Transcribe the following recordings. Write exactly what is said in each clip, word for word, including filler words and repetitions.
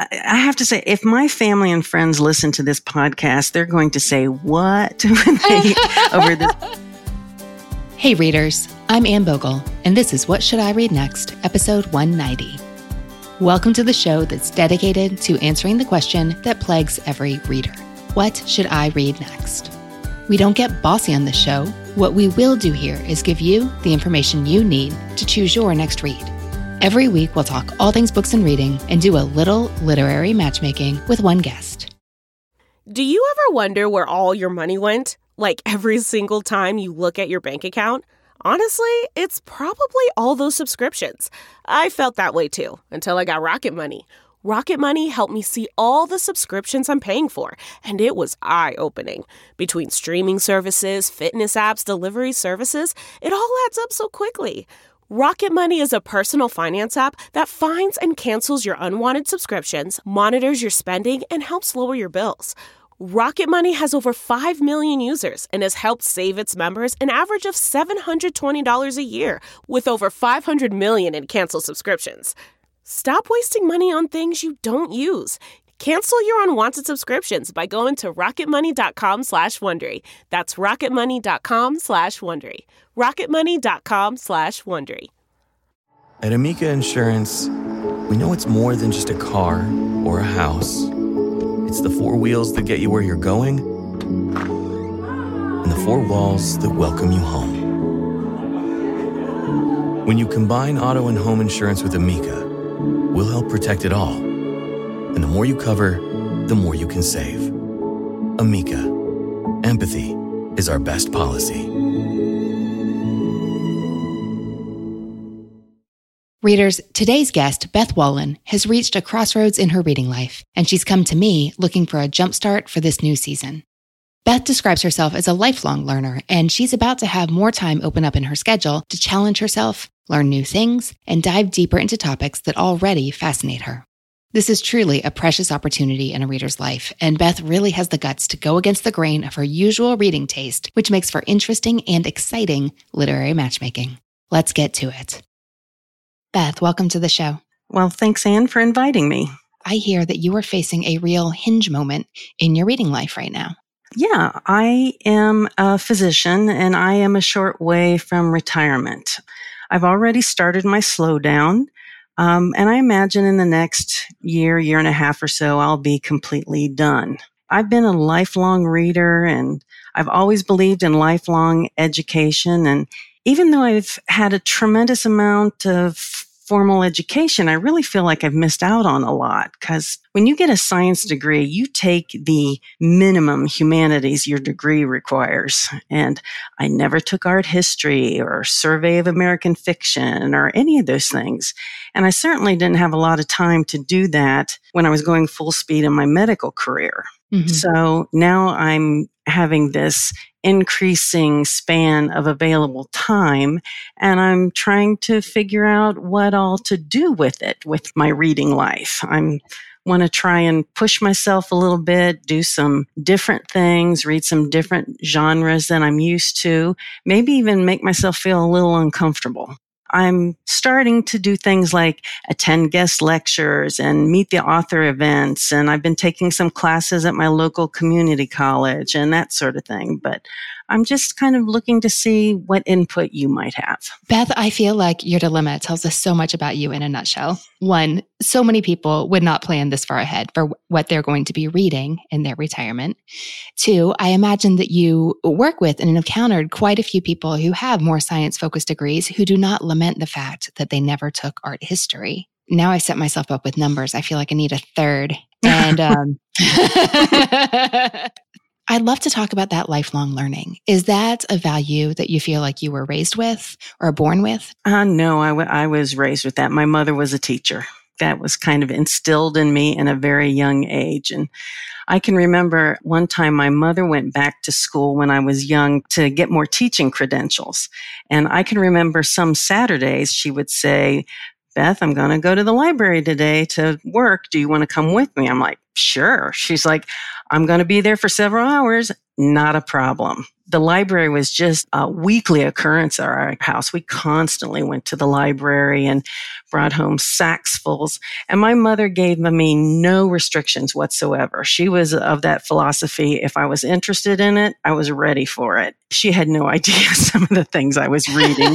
I I have to say, if my family and friends listen to this podcast, they're going to say, what? when they, over this. Hey readers, I'm Anne Bogle, and this is What Should I Read Next, episode one ninety. Welcome to the show that's dedicated to answering the question that plagues every reader. What should I read next? We don't get bossy on this show. What we will do here is give you the information you need to choose your next read. Every week, we'll talk all things books and reading and do a little literary matchmaking with one guest. Do you ever wonder where all your money went? Like every single time you look at your bank account? Honestly, it's probably all those subscriptions. I felt that way too, until I got Rocket Money. Rocket Money helped me see all the subscriptions I'm paying for, and it was eye-opening. Between streaming services, fitness apps, delivery services, it all adds up so quickly. Rocket Money is a personal finance app that finds and cancels your unwanted subscriptions, monitors your spending, and helps lower your bills. Rocket Money has over five million users and has helped save its members an average of seven hundred twenty dollars a year, with over five hundred million in canceled subscriptions. Stop wasting money on things you don't use. Cancel your unwanted subscriptions by going to rocketmoney.com slash Wondery. That's rocketmoney.com slash Wondery. rocketmoney.com slash Wondery. At Amica Insurance, we know it's more than just a car or a house. It's the four wheels that get you where you're going and the four walls that welcome you home. When you combine auto and home insurance with Amica, we'll help protect it all. And the more you cover, the more you can save. Amica. Empathy is our best policy. Readers, today's guest, Beth Wallen, has reached a crossroads in her reading life, and she's come to me looking for a jumpstart for this new season. Beth describes herself as a lifelong learner, and she's about to have more time open up in her schedule to challenge herself, learn new things, and dive deeper into topics that already fascinate her. This is truly a precious opportunity in a reader's life, and Beth really has the guts to go against the grain of her usual reading taste, which makes for interesting and exciting literary matchmaking. Let's get to it. Beth, welcome to the show. Well, thanks, Anne, for inviting me. I hear that you are facing a real hinge moment in your reading life right now. Yeah, I am a physician, and I am a short way from retirement. I've already started my slowdown. Um, and I imagine in the next year, year and a half or so, I'll be completely done. I've been a lifelong reader, and I've always believed in lifelong education. And even though I've had a tremendous amount of formal education, I really feel like I've missed out on a lot, because when you get a science degree, you take the minimum humanities your degree requires. And I never took art history or survey of American fiction or any of those things. And I certainly didn't have a lot of time to do that when I was going full speed in my medical career. Mm-hmm. So now I'm having this increasing span of available time, and I'm trying to figure out what all to do with it, with my reading life. I'm want to try and push myself a little bit, do some different things, read some different genres than I'm used to, maybe even make myself feel a little uncomfortable. I'm starting to do things like attend guest lectures and meet the author events. And I've been taking some classes at my local community college and that sort of thing. But I'm just kind of looking to see what input you might have. Beth, I feel like your dilemma tells us so much about you in a nutshell. One, so many people would not plan this far ahead for what they're going to be reading in their retirement. Two, I imagine that you work with and encountered quite a few people who have more science-focused degrees who do not lament the fact that they never took art history. Now I set myself up with numbers. I feel like I need a third. And um, I'd love to talk about that lifelong learning. Is that a value that you feel like you were raised with or born with? Uh, no, I, w- I was raised with that. My mother was a teacher. That was kind of instilled in me in a very young age. And I can remember one time my mother went back to school when I was young to get more teaching credentials. And I can remember some Saturdays she would say, Beth, I'm going to go to the library today to work. Do you want to come with me? I'm like, sure. She's like, I'm going to be there for several hours. not a problem. The library was just a weekly occurrence at our house. We constantly went to the library and brought home sacksfuls. And my mother gave me no restrictions whatsoever. She was of that philosophy. If I was interested in it, I was ready for it. She had no idea some of the things I was reading.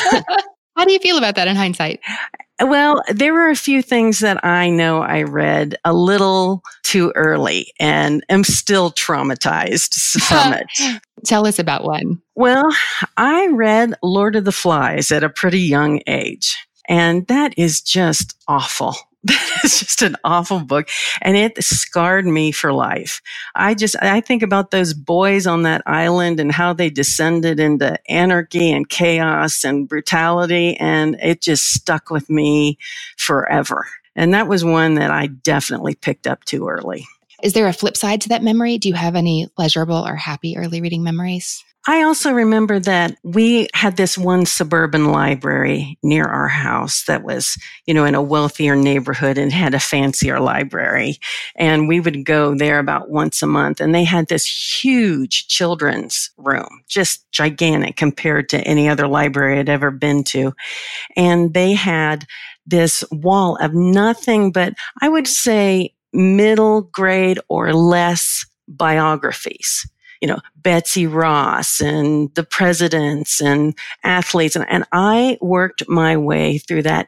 How do you feel about that in hindsight? Well, there were a few things that I know I read a little too early and am still traumatized from it. Tell us about one. Well, I read Lord of the Flies at a pretty young age, and that is just awful. That is just an awful book, and it scarred me for life. I just, I think about those boys on that island and how they descended into anarchy and chaos and brutality, and it just stuck with me forever. And that was one that I definitely picked up too early. Is there a flip side to that memory? Do you have any pleasurable or happy early reading memories? I also remember that we had this one suburban library near our house that was, you know, in a wealthier neighborhood and had a fancier library. And we would go there about once a month. And they had this huge children's room, just gigantic compared to any other library I'd ever been to. And they had this wall of nothing but, I would say, middle grade or less biographies. You know, Betsy Ross and the presidents and athletes. And, and I worked my way through that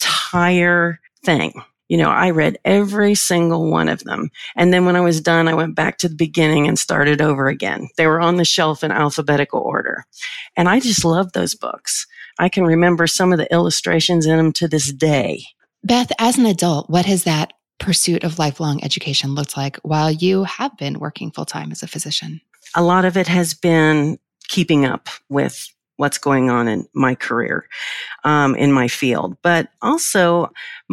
entire thing. You know, I read every single one of them. And then when I was done, I went back to the beginning and started over again. They were on the shelf in alphabetical order. And I just loved those books. I can remember some of the illustrations in them to this day. Beth, as an adult, what has that pursuit of lifelong education looked like while you have been working full-time as a physician? A lot of it has been keeping up with what's going on in my career, um, in my field. But also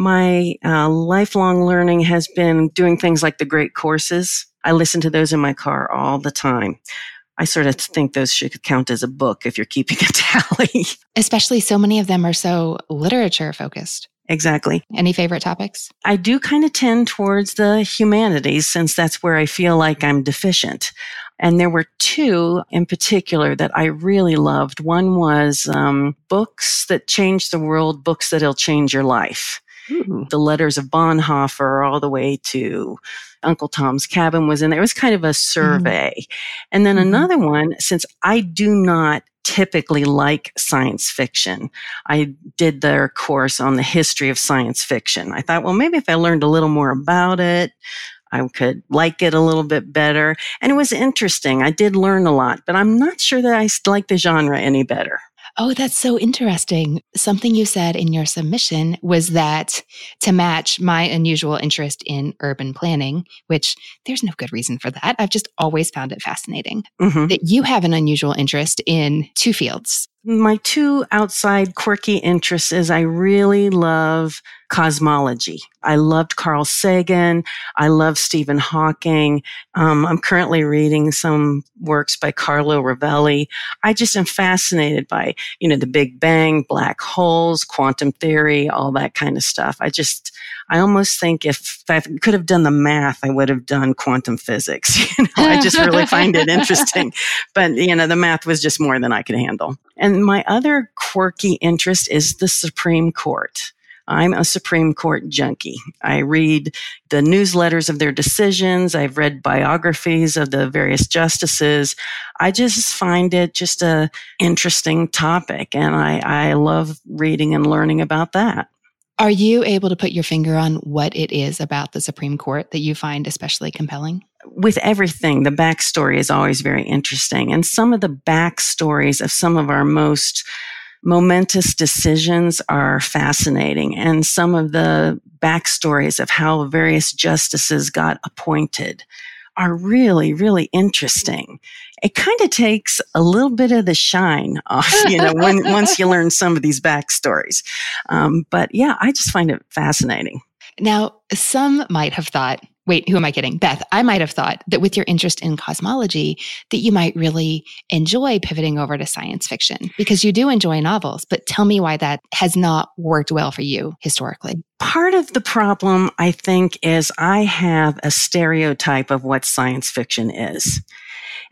my uh, lifelong learning has been doing things like the great courses. I listen to those in my car all the time. I sort of think those should count as a book if you're keeping a tally. Especially so many of them are so literature focused. Exactly. Any favorite topics? I do kind of tend towards the humanities since that's where I feel like I'm deficient. And there were two in particular that I really loved. One was um, books that change the world, books that'll change your life. Ooh. The Letters of Bonhoeffer all the way to Uncle Tom's Cabin was in there. It was kind of a survey. Mm. And then mm-hmm. another one, since I do not typically like science fiction, I did their course on the history of science fiction. I thought, well, maybe if I learned a little more about it, I could like it a little bit better. And it was interesting. I did learn a lot, but I'm not sure that I like the genre any better. Oh, that's so interesting. Something you said in your submission was that to match my unusual interest in urban planning, which there's no good reason for that. I've just always found it fascinating, mm-hmm. that you have an unusual interest in two fields. My two outside quirky interests is I really love cosmology. I loved Carl Sagan. I love Stephen Hawking. Um, I'm currently reading some works by Carlo Rovelli. I just am fascinated by, you know, the Big Bang, black holes, quantum theory, all that kind of stuff. I just, I almost think if I could have done the math, I would have done quantum physics. You know, I just really find it interesting. But, you know, the math was just more than I could handle. And my other quirky interest is the Supreme Court. I'm a Supreme Court junkie. I read the newsletters of their decisions. I've read biographies of the various justices. I just find it just a interesting topic, and I, I love reading and learning about that. Are you able to put your finger on what it is about the Supreme Court that you find especially compelling? With everything, the backstory is always very interesting. And some of the backstories of some of our most momentous decisions are fascinating. And some of the backstories of how various justices got appointed are really, really interesting. It kind of takes a little bit of the shine off, you know, when, once you learn some of these backstories. Um, but yeah, I just find it fascinating. Now, some might have thought, wait, who am I kidding? Beth, I might have thought that with your interest in cosmology, that you might really enjoy pivoting over to science fiction because you do enjoy novels. But tell me why that has not worked well for you historically. Part of the problem, I think, is I have a stereotype of what science fiction is.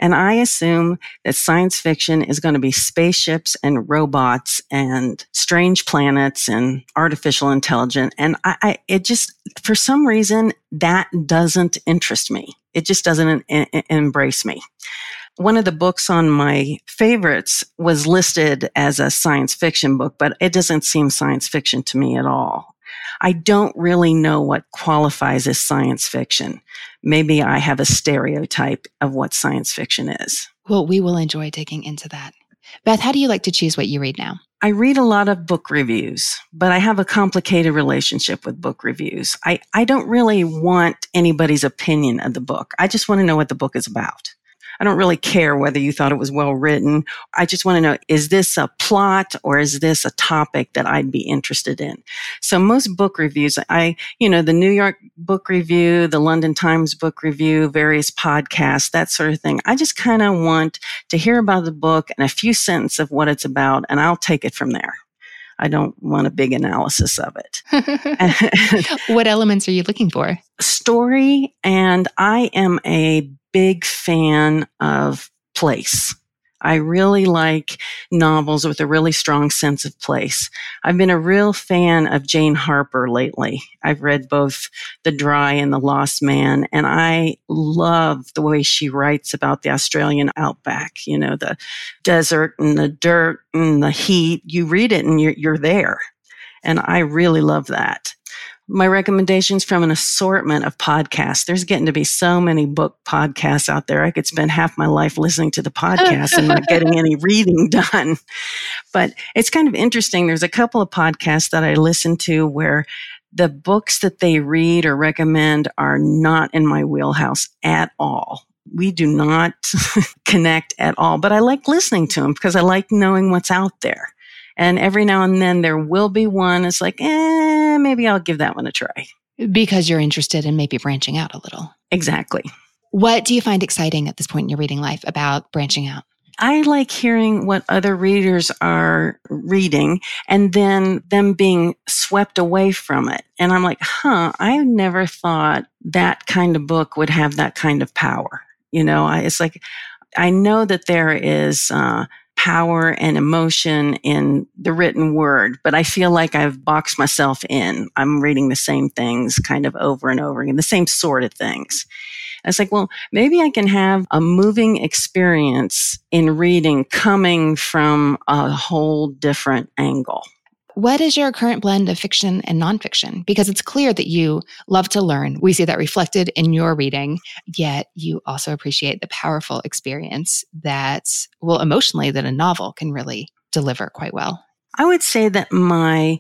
And I assume that science fiction is going to be spaceships and robots and strange planets and artificial intelligence. And I, I it just, for some reason, that doesn't interest me. It just doesn't en- en- embrace me. One of the books on my favorites was listed as a science fiction book, but it doesn't seem science fiction to me at all. I don't really know what qualifies as science fiction. Maybe I have a stereotype of what science fiction is. Well, we will enjoy digging into that. Beth, how do you like to choose what you read now? I read a lot of book reviews, but I have a complicated relationship with book reviews. I, I don't really want anybody's opinion of the book. I just want to know what the book is about. I don't really care whether you thought it was well written. I just want to know, is this a plot or is this a topic that I'd be interested in? So most book reviews, I, you know, the New York Book Review, the London Times Book Review, various podcasts, that sort of thing. I just kind of want to hear about the book and a few sentences of what it's about, and I'll take it from there. I don't want a big analysis of it. What elements are you looking for? Story, and I am a big fan of place. I really like novels with a really strong sense of place. I've been a real fan of Jane Harper lately. I've read both The Dry and The Lost Man, and I love the way she writes about the Australian outback, you know, the desert and the dirt and the heat. You read it and you're, you're there. And I really love that. My recommendations from an assortment of podcasts. There's getting to be so many book podcasts out there. I could spend half my life listening to the podcast and not getting any reading done. But it's kind of interesting. There's a couple of podcasts that I listen to where the books that they read or recommend are not in my wheelhouse at all. We do not connect at all, but I like listening to them because I like knowing what's out there. And every now and then there will be one. It's like, eh, maybe I'll give that one a try. Because you're interested in maybe branching out a little. Exactly. What do you find exciting at this point in your reading life about branching out? I like hearing what other readers are reading and then them being swept away from it. And I'm like, huh, I never thought that kind of book would have that kind of power. You know, I, it's like, I know that there is, uh, power and emotion in the written word, but I feel like I've boxed myself in. I'm reading the same things kind of over and over again, the same sort of things. And it's like, well, maybe I can have a moving experience in reading coming from a whole different angle. What is your current blend of fiction and nonfiction? Because it's clear that you love to learn. We see that reflected in your reading, yet you also appreciate the powerful experience that, well, emotionally, that a novel can really deliver quite well. I would say that my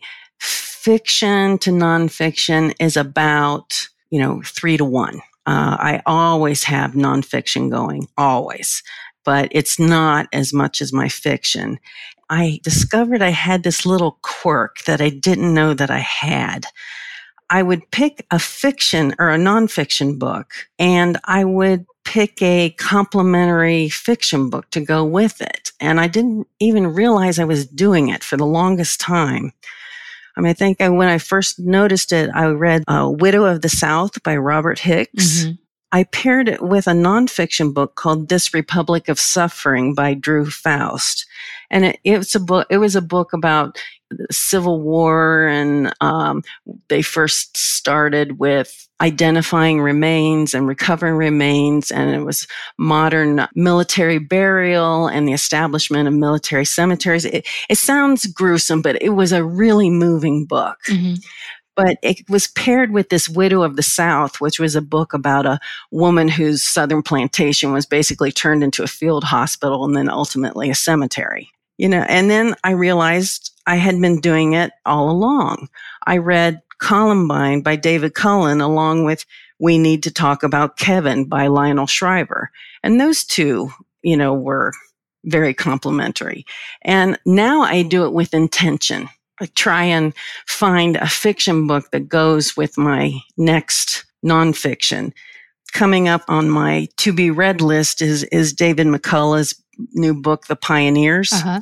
fiction to nonfiction is about, you know, three to one. Uh, I always have nonfiction going, always, but it's not as much as my fiction. I discovered I had this little quirk that I didn't know that I had. I would pick a fiction or a nonfiction book, and I would pick a complementary fiction book to go with it. And I didn't even realize I was doing it for the longest time. I mean, I think I, when I first noticed it, I read uh, Widow of the South by Robert Hicks. Mm-hmm. I paired it with a nonfiction book called This Republic of Suffering by Drew Faust. And it, it's a book, it was a book about the Civil War, and um, they first started with identifying remains and recovering remains, and it was modern military burial and the establishment of military cemeteries. It, it sounds gruesome, but it was a really moving book. Mm-hmm. But it was paired with this Widow of the South, which was a book about a woman whose southern plantation was basically turned into a field hospital and then ultimately a cemetery. You know, and then I realized I had been doing it all along. I read Columbine by David Cullen along with We Need to Talk About Kevin by Lionel Shriver. And those two, you know, were very complementary. And now I do it with intention. I try and find a fiction book that goes with my next nonfiction. Coming up on my to be read list is, is David McCullough's new book, The Pioneers. Uh-huh.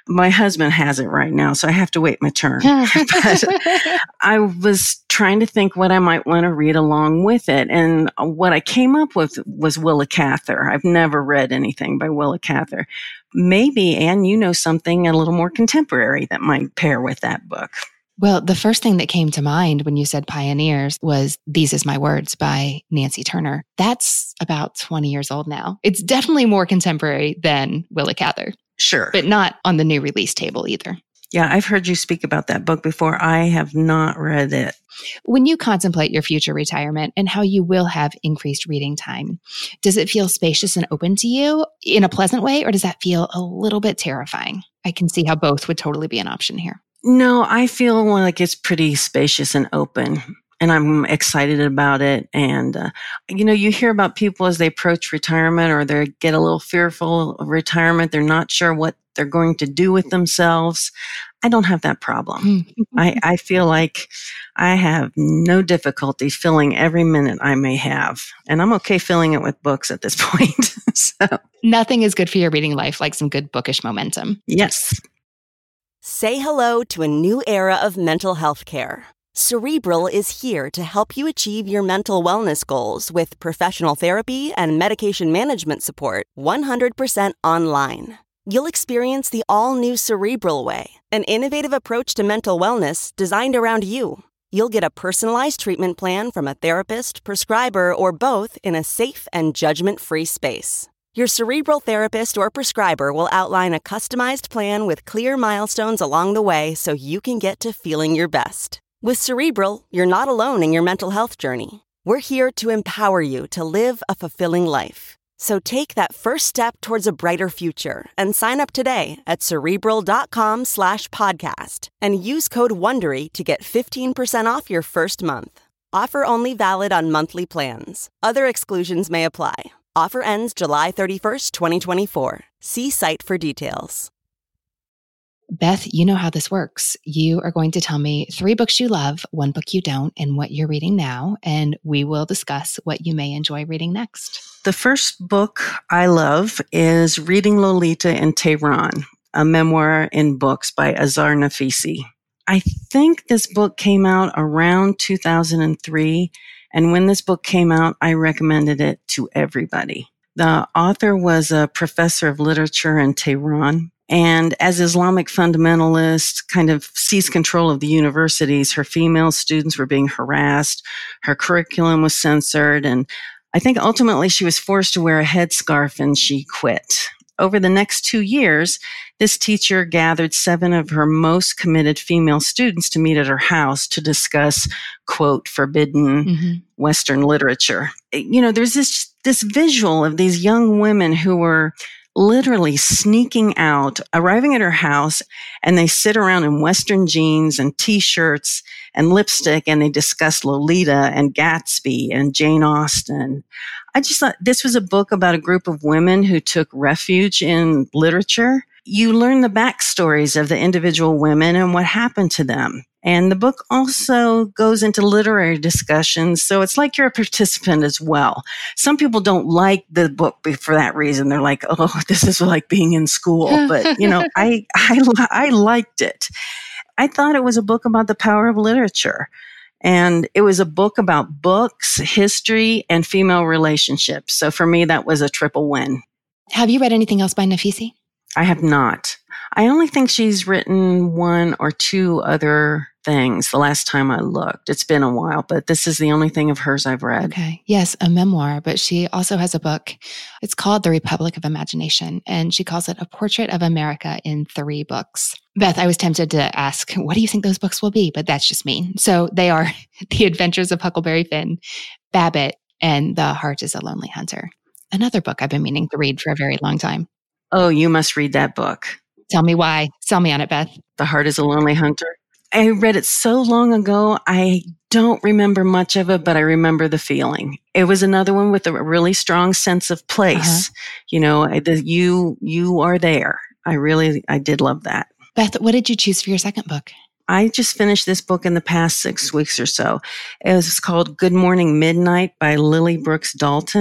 My husband has it right now, so I have to wait my turn. But I was trying to think what I might want to read along with it. And what I came up with was Willa Cather. I've never read anything by Willa Cather. Maybe, Anne, you know something a little more contemporary that might pair with that book. Well, the first thing that came to mind when you said pioneers was These Is My Words by Nancy Turner. That's about twenty years old now. It's definitely more contemporary than Willa Cather. Sure. But not on the new release table either. Yeah, I've heard you speak about that book before. I have not read it. When you contemplate your future retirement and how you will have increased reading time, does it feel spacious and open to you in a pleasant way, or does that feel a little bit terrifying? I can see how both would totally be an option here. No, I feel like it's pretty spacious and open, and I'm excited about it. And, uh, you know, you hear about people as they approach retirement or they get a little fearful of retirement. They're not sure what they're going to do with themselves. I don't have that problem. I, I feel like I have no difficulty filling every minute I may have. And I'm okay filling it with books at this point. So nothing is good for your reading life like some good bookish momentum. Yes. Say hello to a new era of mental health care. Cerebral is here to help you achieve your mental wellness goals with professional therapy and medication management support one hundred percent online. You'll experience the all-new Cerebral Way, an innovative approach to mental wellness designed around you. You'll get a personalized treatment plan from a therapist, prescriber, or both in a safe and judgment-free space. Your Cerebral therapist or prescriber will outline a customized plan with clear milestones along the way so you can get to feeling your best. With Cerebral, you're not alone in your mental health journey. We're here to empower you to live a fulfilling life. So take that first step towards a brighter future and sign up today at Cerebral.com slash podcast and use code WONDERY to get fifteen percent off your first month. Offer only valid on monthly plans. Other exclusions may apply. Offer ends July thirty-first, twenty twenty-four. See site for details. Beth, you know how this works. You are going to tell me three books you love, one book you don't, and what you're reading now, and we will discuss what you may enjoy reading next. The first book I love is Reading Lolita in Tehran, a memoir in books by Azar Nafisi. I think this book came out around two thousand three, and when this book came out, I recommended it to everybody. The author was a professor of literature in Tehran, and as Islamic fundamentalist kind of seized control of the universities, her female students were being harassed, her curriculum was censored, and I think ultimately she was forced to wear a headscarf and she quit. Over the next two years, this teacher gathered seven of her most committed female students to meet at her house to discuss, quote, forbidden mm-hmm. Western literature. You know, there's this, this visual of these young women who were literally sneaking out, arriving at her house, and they sit around in Western jeans and T-shirts and lipstick, and they discuss Lolita and Gatsby and Jane Austen. I just thought this was a book about a group of women who took refuge in literature. You learn the backstories of the individual women and what happened to them. And the book also goes into literary discussions, so it's like you're a participant as well. Some people don't like the book for that reason. They're like, oh, this is like being in school. But, you know, I, I, I liked it. I thought it was a book about the power of literature. And it was a book about books, history, and female relationships. So for me, that was a triple win. Have you read anything else by Nafisi? I have not. I only think she's written one or two other things the last time I looked. It's been a while, but this is the only thing of hers I've read. Okay. Yes, a memoir, but she also has a book. It's called The Republic of Imagination, and she calls it A Portrait of America in Three Books. Beth, I was tempted to ask, what do you think those books will be? But that's just me. So they are The Adventures of Huckleberry Finn, Babbitt, and The Heart is a Lonely Hunter. Another book I've been meaning to read for a very long time. Oh, you must read that book. Tell me why. Sell me on it, Beth. The Heart is a Lonely Hunter. I read it so long ago, I don't remember much of it, but I remember the feeling. It was another one with a really strong sense of place. Uh-huh. You know, the, you you are there. I really, I did love that. Beth, what did you choose for your second book? I just finished this book in the past six weeks or so. It was called Good Morning Midnight by Lily Brooks Dalton.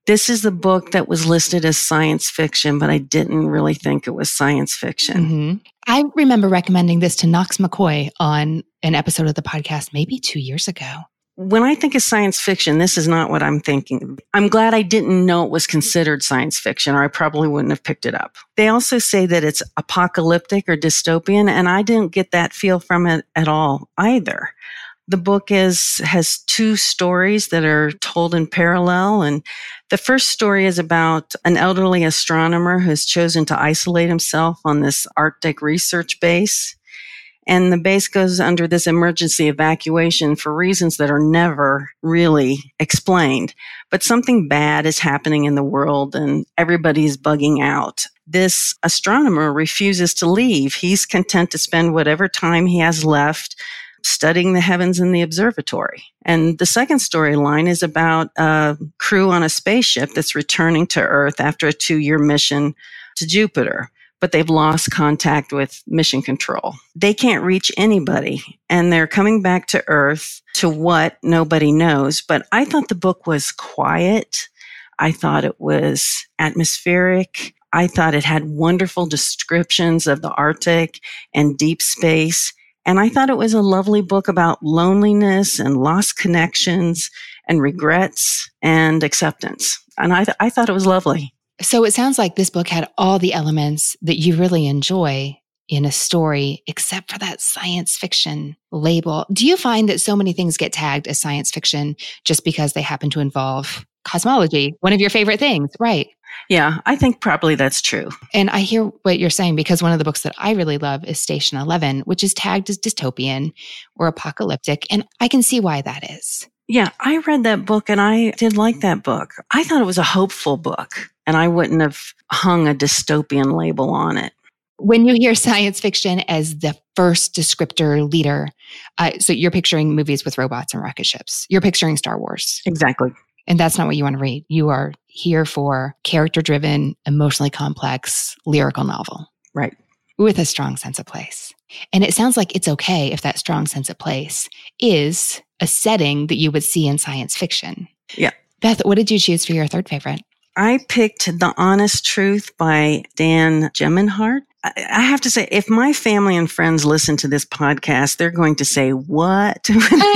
This is the book that was listed as science fiction, but I didn't really think it was science fiction. Mm-hmm. I remember recommending this to Knox McCoy on an episode of the podcast maybe two years ago. When I think of science fiction, this is not what I'm thinking. I'm glad I didn't know it was considered science fiction, or I probably wouldn't have picked it up. They also say that it's apocalyptic or dystopian, and I didn't get that feel from it at all either. The book is has two stories that are told in parallel. And the first story is about an elderly astronomer who's chosen to isolate himself on this Arctic research base. And the base goes under this emergency evacuation for reasons that are never really explained. But something bad is happening in the world and everybody's bugging out. This astronomer refuses to leave. He's content to spend whatever time he has left studying the heavens in the observatory. And the second storyline is about a crew on a spaceship that's returning to Earth after a two-year mission to Jupiter, but they've lost contact with mission control. They can't reach anybody, and they're coming back to Earth to what nobody knows. But I thought the book was quiet. I thought it was atmospheric. I thought it had wonderful descriptions of the Arctic and deep space. And I thought it was a lovely book about loneliness and lost connections and regrets and acceptance. And I, th- I thought it was lovely. So it sounds like this book had all the elements that you really enjoy in a story, except for that science fiction label. Do you find that so many things get tagged as science fiction just because they happen to involve cosmology, one of your favorite things, right? Yeah, I think probably that's true. And I hear what you're saying, because one of the books that I really love is Station Eleven, which is tagged as dystopian or apocalyptic. And I can see why that is. Yeah, I read that book and I did like that book. I thought it was a hopeful book, and I wouldn't have hung a dystopian label on it. When you hear science fiction as the first descriptor leader, uh, so you're picturing movies with robots and rocket ships. You're picturing Star Wars. Exactly. And that's not what you want to read. You are here for character-driven, emotionally complex, lyrical novel. Right. With a strong sense of place. And it sounds like it's okay if that strong sense of place is a setting that you would see in science fiction. Yeah. Beth, what did you choose for your third favorite? I picked The Honest Truth by Dan Gemeinhart. I have to say, if my family and friends listen to this podcast, they're going to say, what?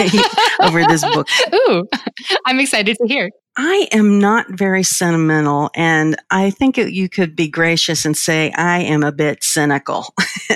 over this book. Ooh, I'm excited to hear. I am not very sentimental, and I think it, you could be gracious and say I am a bit cynical.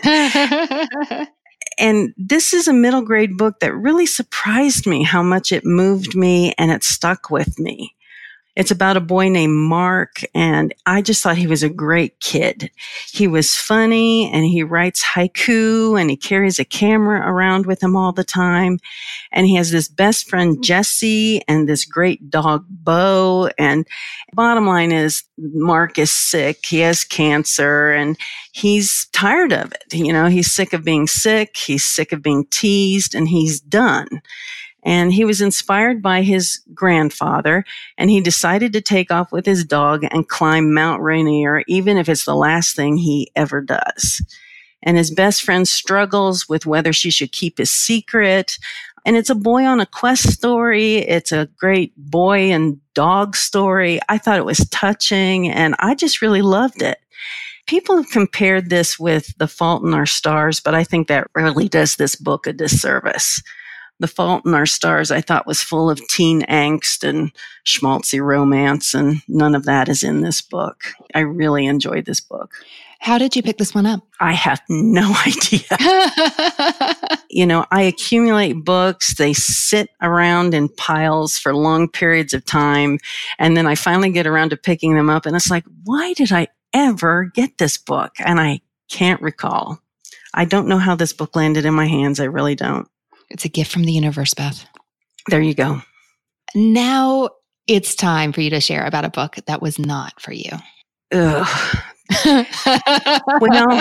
And this is a middle grade book that really surprised me how much it moved me and it stuck with me. It's about a boy named Mark, and I just thought he was a great kid. He was funny, and he writes haiku, and he carries a camera around with him all the time. And he has this best friend, Jesse, and this great dog, Bo. And bottom line is, Mark is sick. He has cancer, and he's tired of it. You know, he's sick of being sick. He's sick of being teased, and he's done. And he was inspired by his grandfather, and he decided to take off with his dog and climb Mount Rainier, even if it's the last thing he ever does. And his best friend struggles with whether she should keep his secret. And it's a boy on a quest story. It's a great boy and dog story. I thought it was touching, and I just really loved it. People have compared this with The Fault in Our Stars, but I think that really does this book a disservice. The Fault in Our Stars, I thought, was full of teen angst and schmaltzy romance, and none of that is in this book. I really enjoyed this book. How did you pick this one up? I have no idea. You know, I accumulate books. They sit around in piles for long periods of time, and then I finally get around to picking them up, and it's like, why did I ever get this book? And I can't recall. I don't know how this book landed in my hands. I really don't. It's a gift from the universe, Beth. There you go. Now it's time for you to share about a book that was not for you. Ugh. Well,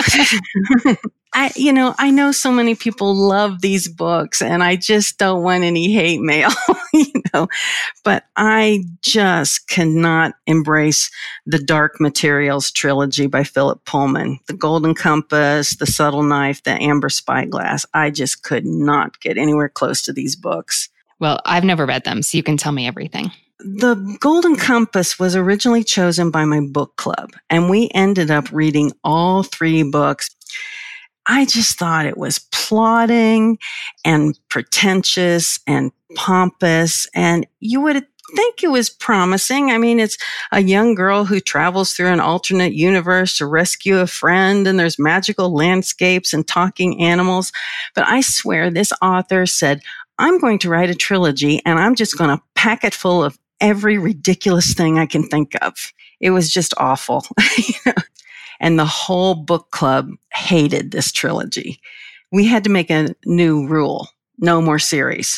I, you know, I know so many people love these books, and I just don't want any hate mail, you know, but I just cannot embrace the Dark Materials trilogy by Philip Pullman. The Golden Compass, The Subtle Knife, The Amber Spyglass. I just could not get anywhere close to these books. Well, I've never read them, so you can tell me everything. The Golden Compass was originally chosen by my book club, and we ended up reading all three books. I just thought it was plodding and pretentious and pompous, and you would think it was promising. I mean, it's a young girl who travels through an alternate universe to rescue a friend, and there's magical landscapes and talking animals. But I swear this author said, I'm going to write a trilogy, and I'm just going to pack it full of every ridiculous thing I can think of. It was just awful. And the whole book club hated this trilogy. We had to make a new rule. No more series.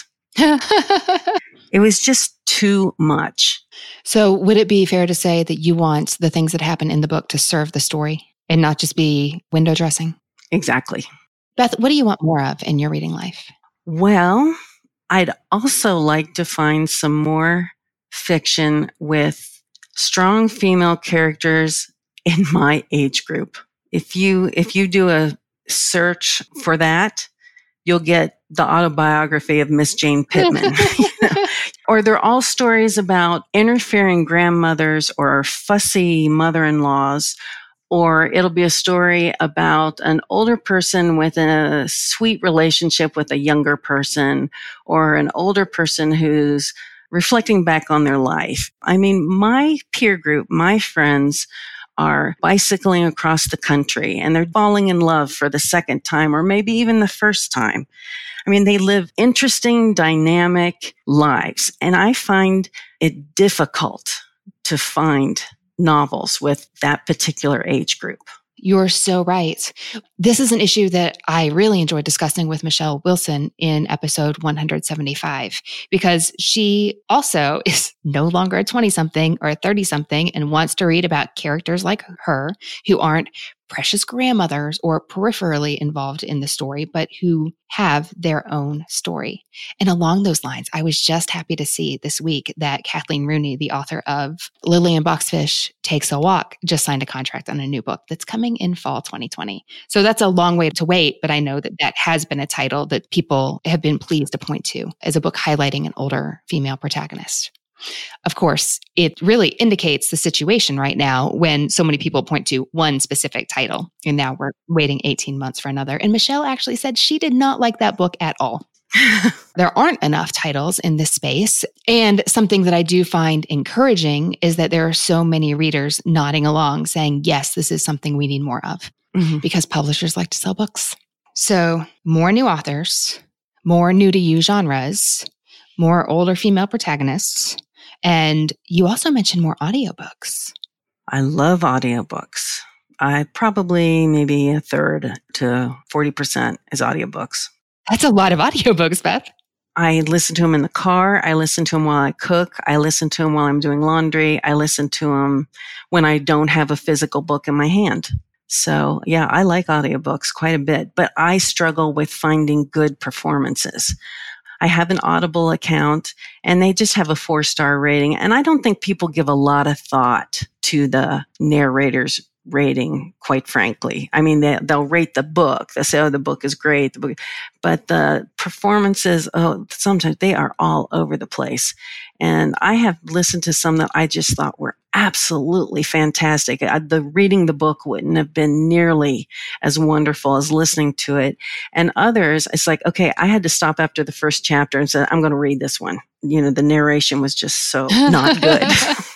It was just too much. So would it be fair to say that you want the things that happen in the book to serve the story and not just be window dressing? Exactly. Beth, what do you want more of in your reading life? Well, I'd also like to find some more fiction with strong female characters in my age group. If you if you do a search for that, you'll get the autobiography of Miss Jane Pittman. You know? Or they're all stories about interfering grandmothers or fussy mother-in-laws, or it'll be a story about an older person with a sweet relationship with a younger person, or an older person who's reflecting back on their life. I mean, my peer group, my friends, are bicycling across the country and they're falling in love for the second time or maybe even the first time. I mean, they live interesting, dynamic lives. And I find it difficult to find novels with that particular age group. You're so right. This is an issue that I really enjoyed discussing with Michelle Wilson in episode one seventy-five, because she also is no longer a twenty-something or a thirty-something and wants to read about characters like her who aren't precious grandmothers or peripherally involved in the story, but who have their own story. And along those lines, I was just happy to see this week that Kathleen Rooney, the author of Lillian Boxfish Takes a Walk, just signed a contract on a new book that's coming in fall twenty twenty. So that's a long way to wait, but I know that that has been a title that people have been pleased to point to as a book highlighting an older female protagonist. Of course, it really indicates the situation right now when so many people point to one specific title, and now we're waiting eighteen months for another. And Michelle actually said she did not like that book at all. There aren't enough titles in this space. And something that I do find encouraging is that there are so many readers nodding along saying, yes, this is something we need more of, mm-hmm. because publishers like to sell books. So more new authors, more new to you genres, more older female protagonists. And you also mentioned more audiobooks. I love audiobooks. I probably maybe a third to forty percent is audiobooks. That's a lot of audiobooks, Beth. I listen to them in the car. I listen to them while I cook. I listen to them while I'm doing laundry. I listen to them when I don't have a physical book in my hand. So yeah, I like audiobooks quite a bit, but I struggle with finding good performances. I have an Audible account and they just have a four-star rating. And I don't think people give a lot of thought to the narrator's rating, quite frankly. I mean, they, they'll rate the book. They'll say, oh, the book is great. The book, but the performances, oh, sometimes they are all over the place. And I have listened to some that I just thought were absolutely fantastic. I, the reading the book wouldn't have been nearly as wonderful as listening to it. And others, it's like, okay, I had to stop after the first chapter and say, I'm going to read this one. You know, the narration was just so not good.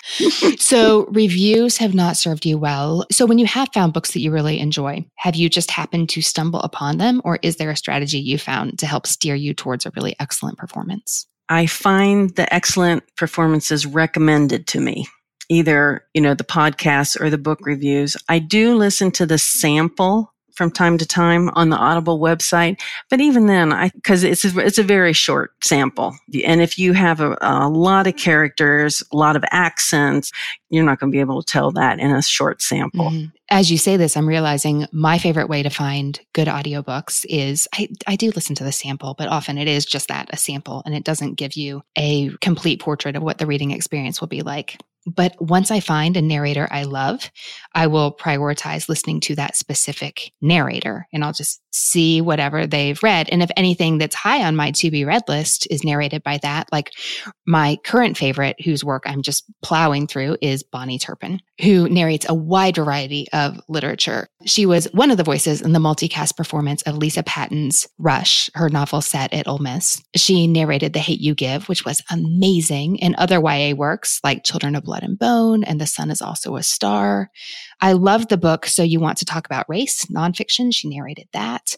So reviews have not served you well. So when you have found books that you really enjoy, have you just happened to stumble upon them, or is there a strategy you found to help steer you towards a really excellent performance? I find the excellent performances recommended to me, either, you know, the podcasts or the book reviews. I do listen to the sample from time to time on the Audible website, but even then, I because it's a, it's a very short sample, and if you have a, a lot of characters, a lot of accents, you're not going to be able to tell that in a short sample. Mm-hmm. As you say this, I'm realizing my favorite way to find good audiobooks is I, I do listen to the sample, but often it is just that, a sample, and it doesn't give you a complete portrait of what the reading experience will be like. But once I find a narrator I love, I will prioritize listening to that specific narrator, and I'll just see whatever they've read. And if anything that's high on my to be read list is narrated by that, like my current favorite, whose work I'm just plowing through, is Bonnie Turpin, who narrates a wide variety of literature. She was one of the voices in the multicast performance of Lisa Patton's Rush, her novel set at Ole Miss. She narrated The Hate U Give, which was amazing, and other Y A works like Children of Blood and Bone and The Sun Is Also a Star. I loved the book So You Want to Talk About Race, nonfiction. She narrated that.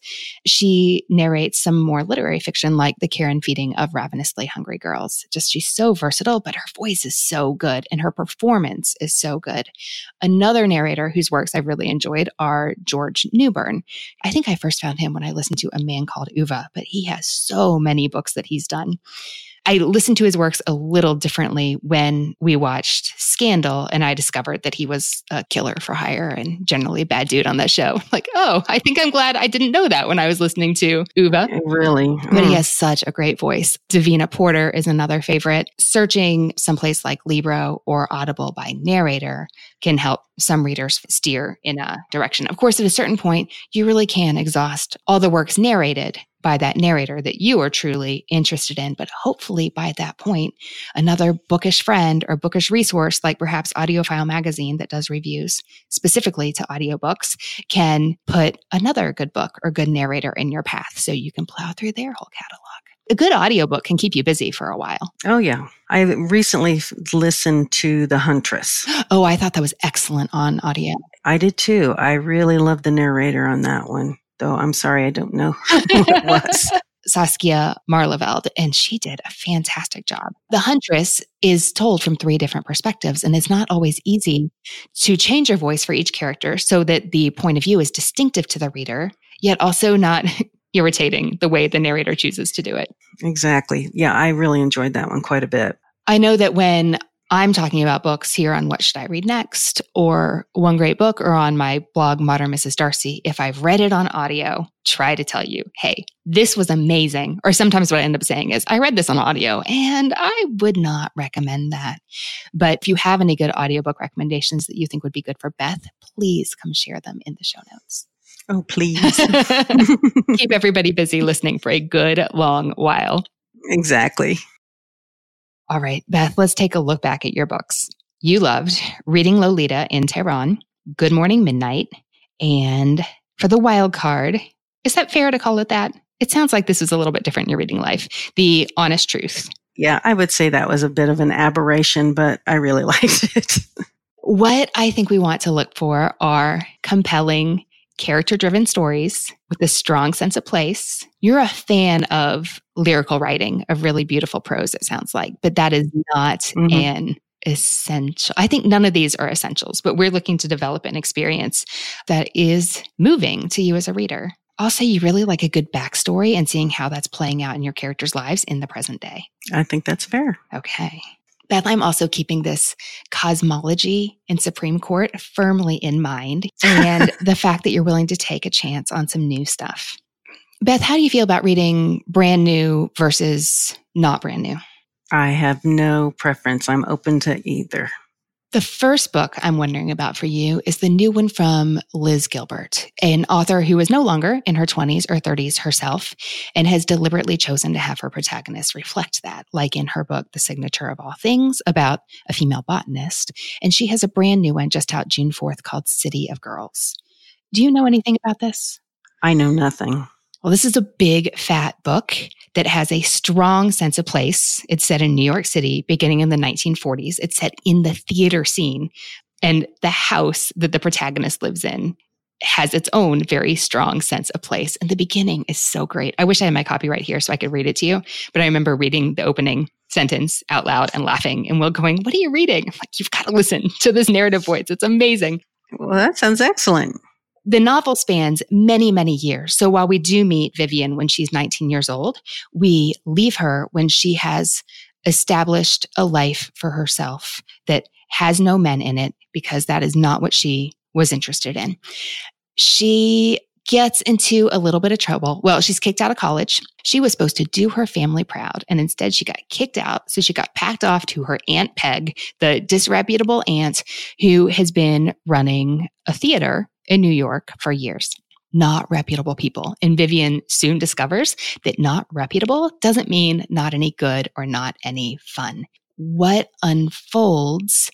She narrates some more literary fiction like The Care and Feeding of Ravenously Hungry Girls. Just she's so versatile, but her voice is so good and her performance is so good. Another narrator whose works I've really enjoyed are George Newbern. I think I first found him when I listened to A Man Called Uva, but he has so many books that he's done. I listened to his works a little differently when we watched Scandal, and I discovered that he was a killer for hire and generally a bad dude on that show. Like, oh, I think I'm glad I didn't know that when I was listening to Uva. Really? But he has such a great voice. Davina Porter is another favorite. Searching someplace like Libro or Audible by narrator can help some readers steer in a direction. Of course, at a certain point, you really can exhaust all the works narrated by that narrator that you are truly interested in. But hopefully by that point, another bookish friend or bookish resource, like perhaps Audiophile Magazine that does reviews specifically to audiobooks, can put another good book or good narrator in your path so you can plow through their whole catalog. A good audiobook can keep you busy for a while. Oh, yeah. I recently listened to The Huntress. Oh, I thought that was excellent on audio. I did too. I really loved the narrator on that one. Though I'm sorry, I don't know who it was. Saskia Marleveld, and she did a fantastic job. The Huntress is told from three different perspectives, and it's not always easy to change your voice for each character so that the point of view is distinctive to the reader, yet also not irritating the way the narrator chooses to do it. Exactly. Yeah, I really enjoyed that one quite a bit. I know that when I'm talking about books here on What Should I Read Next or One Great Book or on my blog, Modern Missus Darcy, if I've read it on audio, try to tell you, hey, this was amazing. Or sometimes what I end up saying is, I read this on audio and I would not recommend that. But if you have any good audiobook recommendations that you think would be good for Beth, please come share them in the show notes. Oh, please. Keep everybody busy listening for a good long while. Exactly. All right, Beth, let's take a look back at your books. You loved Reading Lolita in Tehran, Good Morning Midnight, and for the wild card, is that fair to call it that? It sounds like this is a little bit different in your reading life. The Honest Truth. Yeah, I would say that was a bit of an aberration, but I really liked it. What I think we want to look for are compelling, character-driven stories with a strong sense of place. You're a fan of lyrical writing, of really beautiful prose, it sounds like, but that is not mm-hmm. an essential. I think none of these are essentials, but we're looking to develop an experience that is moving to you as a reader. Also, you really like a good backstory and seeing how that's playing out in your characters' lives in the present day. I think that's fair. Okay. Beth, I'm also keeping this cosmology in Supreme Court firmly in mind, and the fact that you're willing to take a chance on some new stuff. Beth, how do you feel about reading brand new versus not brand new? I have no preference. I'm open to either. The first book I'm wondering about for you is the new one from Liz Gilbert, an author who is no longer in her twenties or thirties herself and has deliberately chosen to have her protagonist reflect that, like in her book, The Signature of All Things, about a female botanist. And she has a brand new one just out June fourth called City of Girls. Do you know anything about this? I know nothing. Well, this is a big, fat book that has a strong sense of place. It's set in New York City, beginning in the nineteen forties. It's set in the theater scene. And the house that the protagonist lives in has its own very strong sense of place. And the beginning is so great. I wish I had my copy right here so I could read it to you. But I remember reading the opening sentence out loud and laughing and Will going, what are you reading? I'm like, you've got to listen to this narrative voice. It's amazing. Well, that sounds excellent. The novel spans many, many years. So while we do meet Vivian when she's nineteen years old, we leave her when she has established a life for herself that has no men in it because that is not what she was interested in. She gets into a little bit of trouble. Well, she's kicked out of college. She was supposed to do her family proud, and instead she got kicked out. So she got packed off to her Aunt Peg, the disreputable aunt who has been running a theater in New York for years. Not reputable people. And Vivian soon discovers that not reputable doesn't mean not any good or not any fun. What unfolds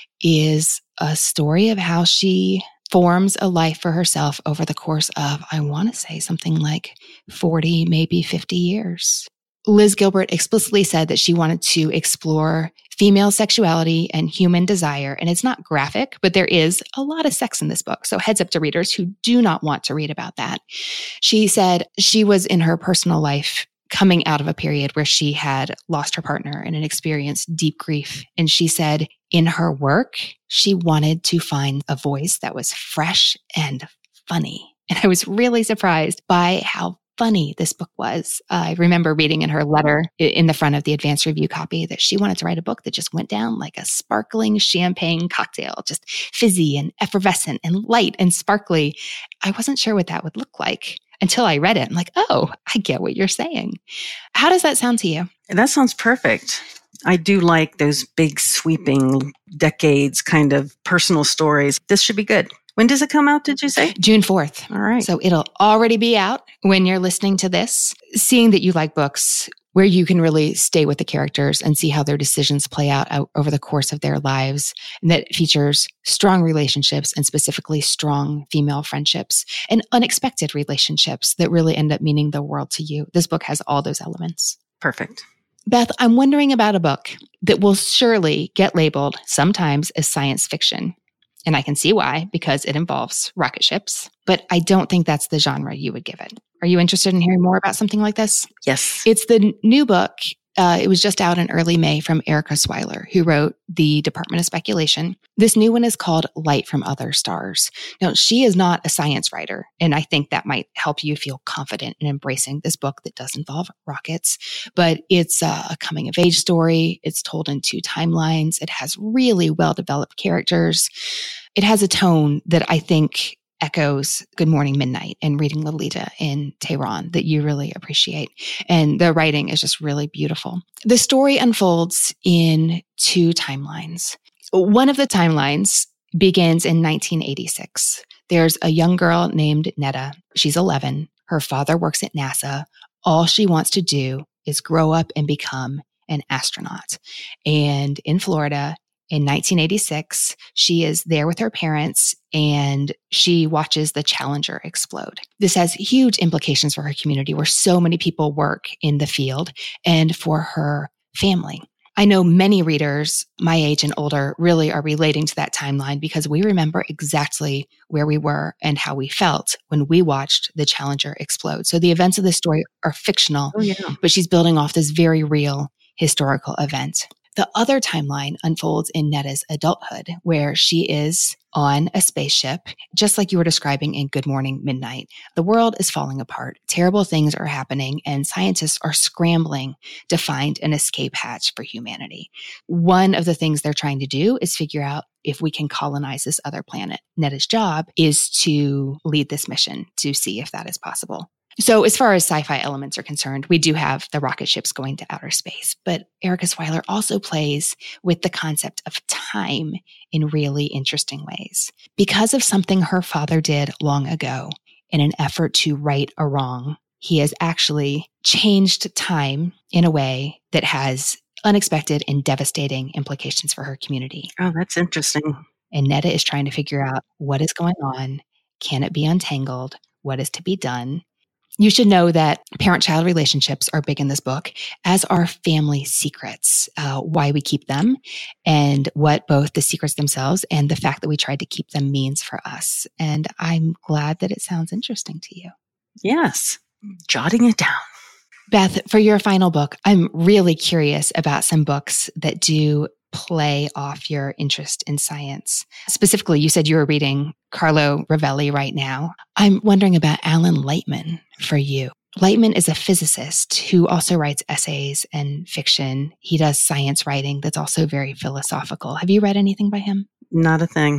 is a story of how she forms a life for herself over the course of, I want to say something like forty, maybe fifty years. Liz Gilbert explicitly said that she wanted to explore female sexuality and human desire. And it's not graphic, but there is a lot of sex in this book. So heads up to readers who do not want to read about that. She said she was in her personal life coming out of a period where she had lost her partner and had experienced deep grief. And she said in her work, she wanted to find a voice that was fresh and funny. And I was really surprised by how funny this book was. Uh, I remember reading in her letter in the front of the advanced review copy that she wanted to write a book that just went down like a sparkling champagne cocktail, just fizzy and effervescent and light and sparkly. I wasn't sure what that would look like until I read it. I'm like, oh, I get what you're saying. How does that sound to you? That sounds perfect. I do like those big sweeping decades kind of personal stories. This should be good. When does it come out, did you say? June fourth. All right. So it'll already be out when you're listening to this. Seeing that you like books where you can really stay with the characters and see how their decisions play out, out over the course of their lives, and that features strong relationships and specifically strong female friendships and unexpected relationships that really end up meaning the world to you. This book has all those elements. Perfect. Beth, I'm wondering about a book that will surely get labeled sometimes as science fiction. And I can see why, because it involves rocket ships. But I don't think that's the genre you would give it. Are you interested in hearing more about something like this? Yes. It's the n- new book. Uh, it was just out in early May from Erica Swyler, who wrote The Department of Speculation. This new one is called Light from Other Stars. Now, she is not a science writer, and I think that might help you feel confident in embracing this book that does involve rockets. But it's a coming-of-age story. It's told in two timelines. It has really well-developed characters. It has a tone that I think echoes Good Morning Midnight and Reading Lolita in Tehran that you really appreciate. And the writing is just really beautiful. The story unfolds in two timelines. One of the timelines begins in nineteen eighty-six. There's a young girl named Netta. She's eleven. Her father works at NASA. All she wants to do is grow up and become an astronaut. And in Florida, in nineteen eighty-six, she is there with her parents and she watches the Challenger explode. This has huge implications for her community where so many people work in the field and for her family. I know many readers my age and older really are relating to that timeline because we remember exactly where we were and how we felt when we watched the Challenger explode. So the events of this story are fictional, Oh, yeah. but she's building off this very real historical event. The other timeline unfolds in Netta's adulthood, where she is on a spaceship, just like you were describing in Good Morning Midnight. The world is falling apart. Terrible things are happening, and scientists are scrambling to find an escape hatch for humanity. One of the things they're trying to do is figure out if we can colonize this other planet. Netta's job is to lead this mission to see if that is possible. So as far as sci-fi elements are concerned, we do have the rocket ships going to outer space, but Erica Swyler also plays with the concept of time in really interesting ways. Because of something her father did long ago in an effort to right a wrong, he has actually changed time in a way that has unexpected and devastating implications for her community. Oh, that's interesting. And Netta is trying to figure out what is going on. Can it be untangled? What is to be done? You should know that parent-child relationships are big in this book, as are family secrets, uh, why we keep them, and what both the secrets themselves and the fact that we tried to keep them means for us. And I'm glad that it sounds interesting to you. Yes. Jotting it down. Beth, for your final book, I'm really curious about some books that do play off your interest in science. Specifically, you said you were reading Carlo Rovelli right now. I'm wondering about Alan Lightman for you. Lightman is a physicist who also writes essays and fiction. He does science writing that's also very philosophical. Have you read anything by him? Not a thing.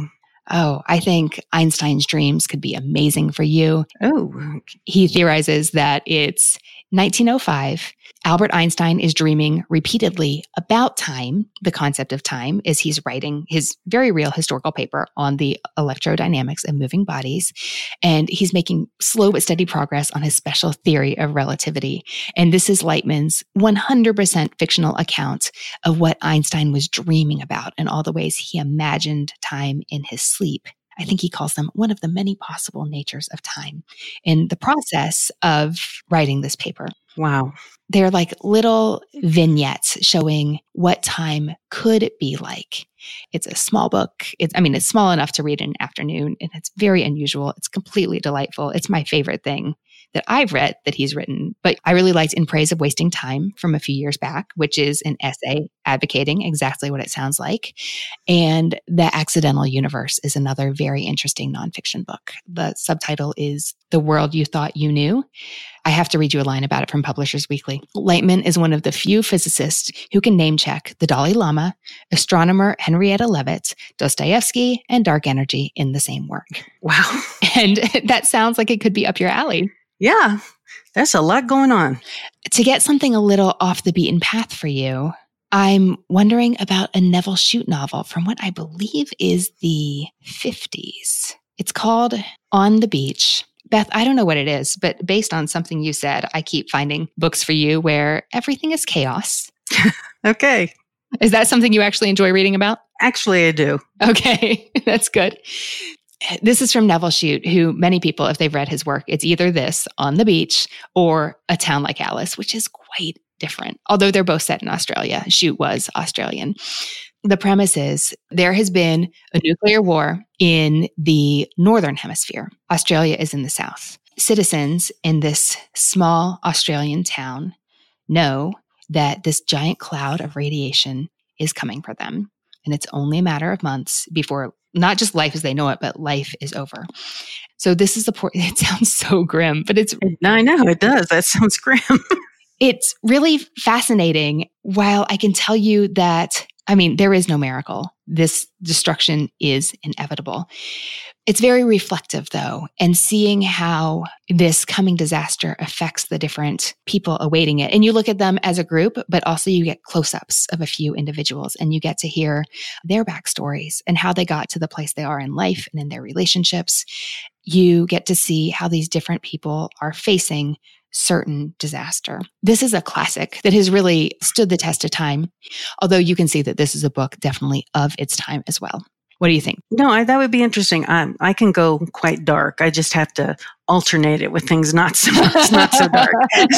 Oh, I think Einstein's Dreams could be amazing for you. Oh. He theorizes that it's nineteen oh five. Albert Einstein is dreaming repeatedly about time, the concept of time, as he's writing his very real historical paper on the electrodynamics of moving bodies. And he's making slow but steady progress on his special theory of relativity. And this is Lightman's one hundred percent fictional account of what Einstein was dreaming about and all the ways he imagined time in his sleep. I think he calls them one of the many possible natures of time in the process of writing this paper. Wow. They're like little vignettes showing what time could be like. It's a small book. It's, I mean, it's small enough to read in an afternoon, and it's very unusual. It's completely delightful. It's my favorite thing that I've read that he's written. But I really liked In Praise of Wasting Time from a few years back, which is an essay advocating exactly what it sounds like. And The Accidental Universe is another very interesting nonfiction book. The subtitle is The World You Thought You Knew. I have to read you a line about it from Publishers Weekly. Lightman is one of the few physicists who can name check the Dalai Lama, astronomer Henrietta Leavitt, Dostoevsky, and dark energy in the same work. Wow. And that sounds like it could be up your alley. Yeah, there's a lot going on. To get something a little off the beaten path for you, I'm wondering about a Nevil Shute novel from what I believe is the fifties. It's called On the Beach. Beth, I don't know what it is, but based on something you said, I keep finding books for you where everything is chaos. Okay. Is that something you actually enjoy reading about? Actually, I do. Okay, that's good. This is from Nevil Shute, who many people, if they've read his work, it's either this, On the Beach, or A Town Like Alice, which is quite different, although they're both set in Australia. Shute was Australian. The premise is there has been a nuclear war in the northern hemisphere. Australia is in the south. Citizens in this small Australian town know that this giant cloud of radiation is coming for them. And it's only a matter of months before not just life as they know it, but life is over. So this is the point. It sounds so grim, but it's... I know, it does. That sounds grim. It's really fascinating. While I can tell you that, I mean, there is no miracle. This destruction is inevitable. It's very reflective, though, and seeing how this coming disaster affects the different people awaiting it. And you look at them as a group, but also you get close-ups of a few individuals, and you get to hear their backstories and how they got to the place they are in life and in their relationships. You get to see how these different people are facing certain disaster. This is a classic that has really stood the test of time, although you can see that this is a book definitely of its time as well. What do you think? No, I, that would be interesting. I, I can go quite dark. I just have to alternate it with things not so not so dark.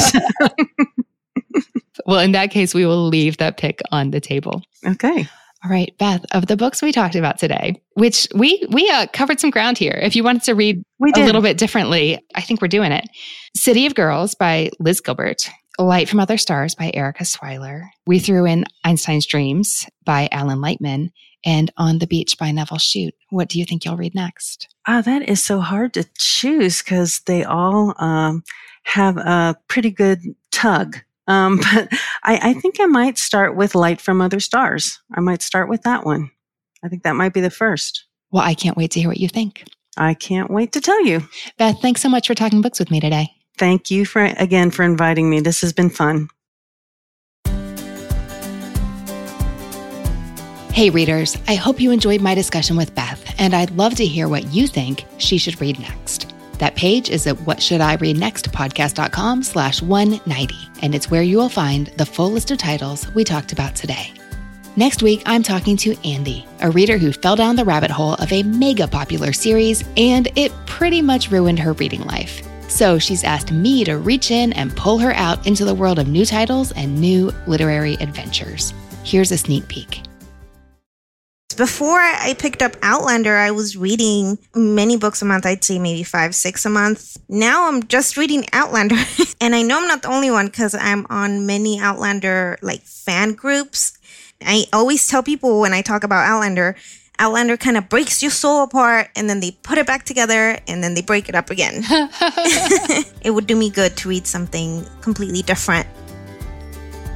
Well, in that case, we will leave that pick on the table. Okay. All right, Beth, of the books we talked about today, which we we uh, covered some ground here. If you wanted to read we a little bit differently, I think we're doing it. City of Girls by Liz Gilbert. Light from Other Stars by Erica Swyler. We threw in Einstein's Dreams by Alan Lightman and On the Beach by Nevil Shute. What do you think you'll read next? Ah, that is so hard to choose because they all um, have a pretty good tug. Um, but I, I think I might start with Light from Other Stars. I might start with that one. I think that might be the first. Well, I can't wait to hear what you think. I can't wait to tell you. Beth, thanks so much for talking books with me today. Thank you for again for inviting me. This has been fun. Hey readers, I hope you enjoyed my discussion with Beth, and I'd love to hear what you think she should read next. That page is at whatshouldireadnextpodcast.com slash 190, and it's where you will find the full list of titles we talked about today. Next week, I'm talking to Andy, a reader who fell down the rabbit hole of a mega popular series, and it pretty much ruined her reading life. So she's asked me to reach in and pull her out into the world of new titles and new literary adventures. Here's a sneak peek. Before I picked up Outlander, I was reading many books a month. I'd say maybe five, six a month. Now I'm just reading Outlander. And I know I'm not the only one because I'm on many Outlander like fan groups. I always tell people when I talk about Outlander, Outlander kind of breaks your soul apart and then they put it back together and then they break it up again. It would do me good to read something completely different.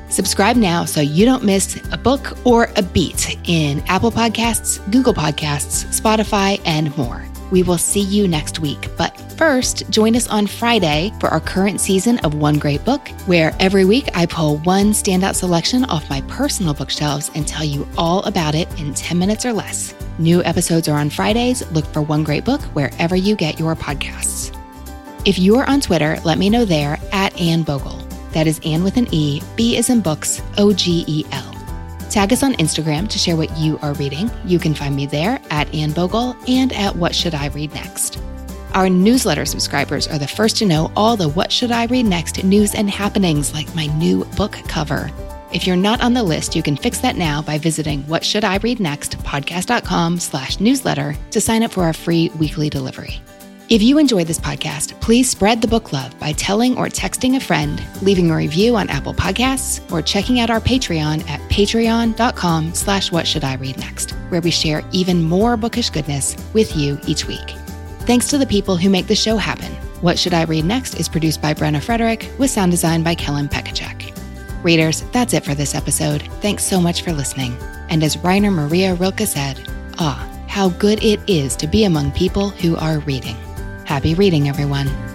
Subscribe now so you don't miss a book or a beat in Apple Podcasts, Google Podcasts, Spotify, and more. We will see you next week. But first, join us on Friday for our current season of One Great Book, where every week I pull one standout selection off my personal bookshelves and tell you all about it in ten minutes or less. New episodes are on Fridays. Look for One Great Book wherever you get your podcasts. If you're on Twitter, let me know there at Anne Bogle. That is Anne with an E, B as in books, O G E L. Tag us on Instagram to share what you are reading. You can find me there at Anne Bogle and at What Should I Read Next. Our newsletter subscribers are the first to know all the What Should I Read Next news and happenings, like my new book cover. If you're not on the list, you can fix that now by visiting whatshouldireadnextpodcast.com slash newsletter to sign up for our free weekly delivery. If you enjoyed this podcast, please spread the book love by telling or texting a friend, leaving a review on Apple Podcasts, or checking out our Patreon at patreon.com slash whatshouldireadnext, where we share even more bookish goodness with you each week. Thanks to the people who make the show happen. What Should I Read Next is produced by Brenna Frederick with sound design by Kellen Pekacek. Readers, that's it for this episode. Thanks so much for listening. And as Rainer Maria Rilke said, ah, how good it is to be among people who are reading. Happy reading, everyone.